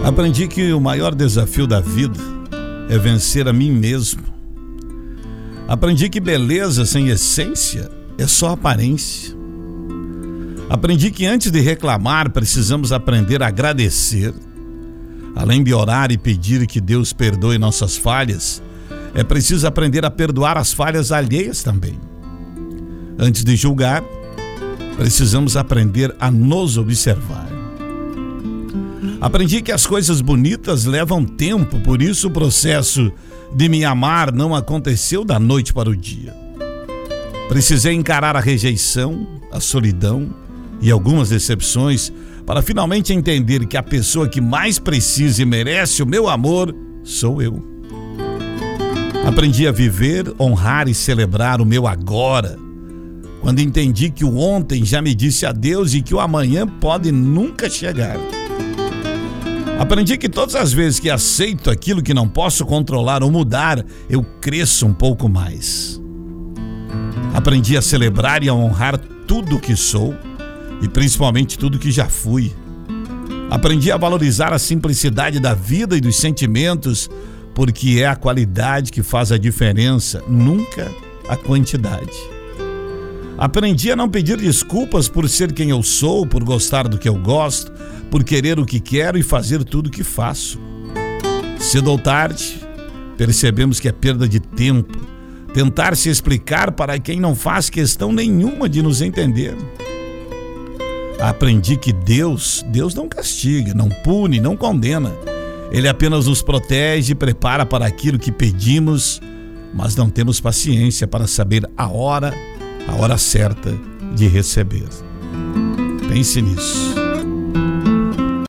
Aprendi que o maior desafio da vida é vencer a mim mesmo. Aprendi que beleza sem essência é só aparência. Aprendi que antes de reclamar precisamos aprender a agradecer. Além de orar e pedir que Deus perdoe nossas falhas, é preciso aprender a perdoar as falhas alheias também. Antes de julgar, precisamos aprender a nos observar. Aprendi que as coisas bonitas levam tempo, por isso o processo de me amar não aconteceu da noite para o dia. Precisei encarar a rejeição, a solidão e algumas decepções para finalmente entender que a pessoa que mais precisa e merece o meu amor sou eu. Aprendi a viver, honrar e celebrar o meu agora, quando entendi que o ontem já me disse adeus e que o amanhã pode nunca chegar. Aprendi que todas as vezes que aceito aquilo que não posso controlar ou mudar, eu cresço um pouco mais. Aprendi a celebrar e a honrar tudo o que sou e principalmente tudo que já fui. Aprendi a valorizar a simplicidade da vida e dos sentimentos, porque é a qualidade que faz a diferença, nunca a quantidade. Aprendi a não pedir desculpas por ser quem eu sou, por gostar do que eu gosto, por querer o que quero e fazer tudo o que faço. Cedo ou tarde, percebemos que é perda de tempo tentar se explicar para quem não faz questão nenhuma de nos entender. Aprendi que Deus não castiga, não pune, não condena. Ele apenas nos protege e prepara para aquilo que pedimos, mas não temos paciência para saber a hora certa de receber. Pense nisso.